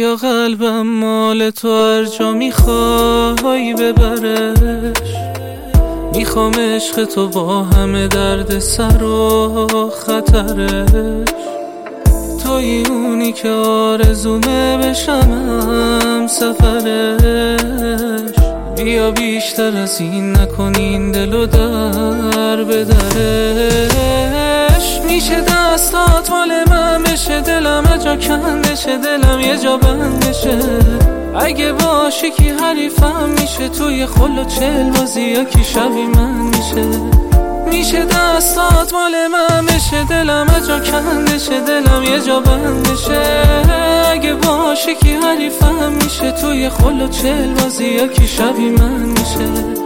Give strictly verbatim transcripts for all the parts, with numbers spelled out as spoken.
بیا قلبم مال تو، هر جا میخوای ببرش. میخوام عشق تو با همه درد سر و خطرش. توی اونی که آرزومه بشم سفرش. بیا بیشتر از این نکنین دلو در به درش. میشه دستات مال من بشه، دلم اجا کن بشه، دلم یه جا بند بشه. اگه باشی کی حریفم میشه، توی خل و چل بازی یا کی شبی من میشه. میشه دستات مال من بشه، دلم اجا کن بشه، دلم یه جا بند بشه. اگه باشی کی حریفم میشه، توی خل و چل بازی یا کی شبی من میشه.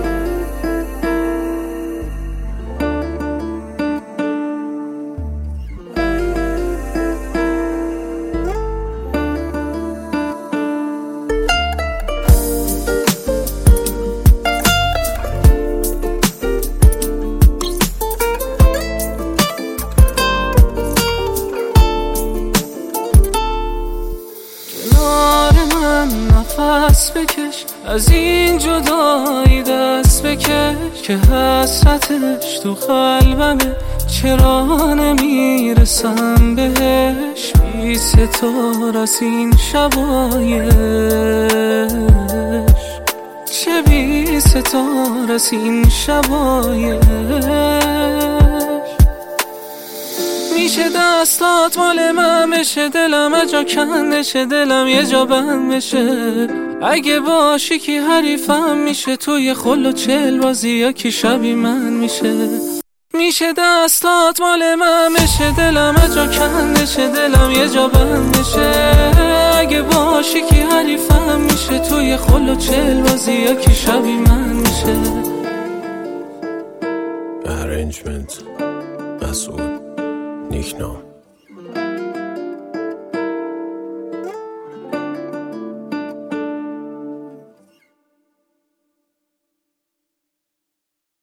نفس بکش، از این جدایی دست بکش، که حسرتش تو قلبمه، چرا نمیرسم بهش. بی ستار از این شبایش، چه بی ستار از این شبایش. میشه دستات مال من بشه، دلم اجا کن بشه، دلم یه جا بند بشه. اگه باشی کی حریفم میشه، توی خل و چل بازی یا کی شبی من میشه. میشه دستات مال من بشه، دلم اجا کن بشه، دلم یه جا بند بشه. اگه باشی کی حریفم میشه، توی خل و چل بازی یا کی شبی من میشه. Arrangement مسعود نیکنام.